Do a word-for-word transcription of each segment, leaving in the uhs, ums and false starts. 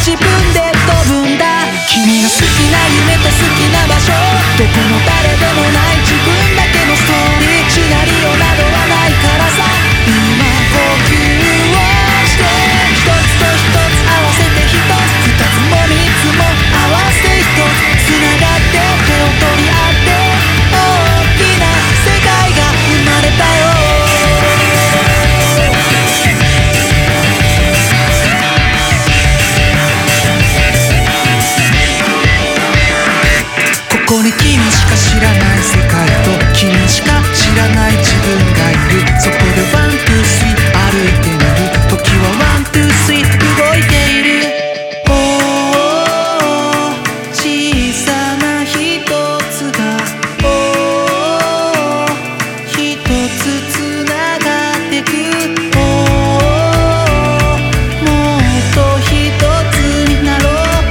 自分で飛ぶんだ。君が好きな夢と好きな場所、どこの誰でもない自分だけのストーリー、シナリオなどはないからさ。今呼吸をして一つと一つ合わせて一つ、二つも三つも合わせて一つ、つながって手を取り合って大きな世界が生まれたよ。ここに君しか知らない世界と君しか知らない自分がいる。そこでワン・ツー・スリー歩いてみる。時はワン・ツー・スリー動いている。おー小さな一つがおー一つつながってく。おーもっと一つになろう。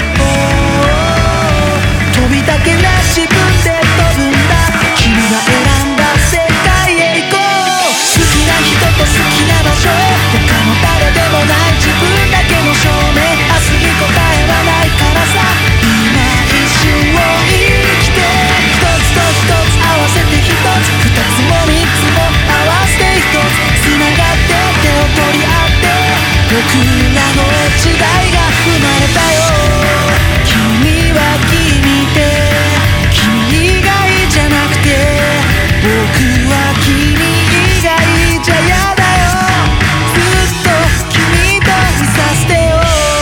おー飛びだけな自分で飛ぶんだ。君が選んだ世界へ行こう。好きな人と好きな場所、他の誰でもない自分だけの証明。明日に答えはないからさ。今一瞬を生きて一つと一つ合わせて一つ、二つも三つも合わせて一つ、つながって手を取り合って僕らの時代が生まれたよ。君は君で君以外じゃなくて、僕は君以外じゃやだよ。ずっと君といさせてよ。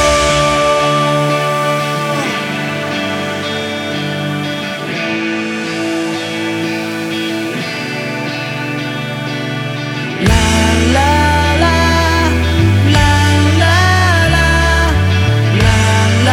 ララララララララ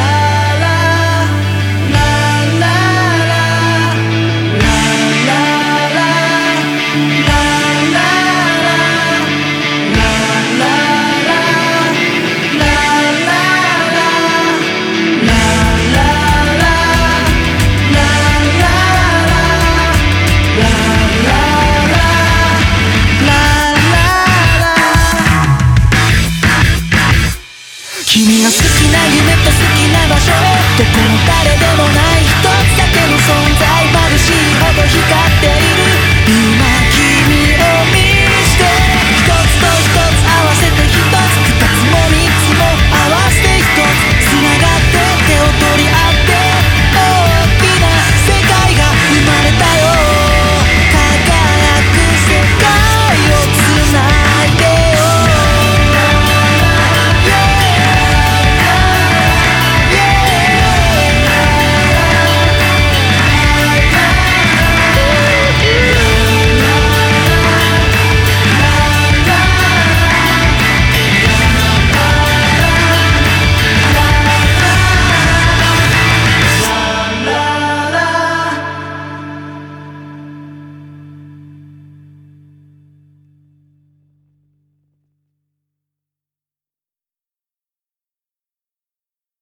君が好きな夢と好きな場所、どこの誰でもない一つだけの存在、眩しいほど光っている。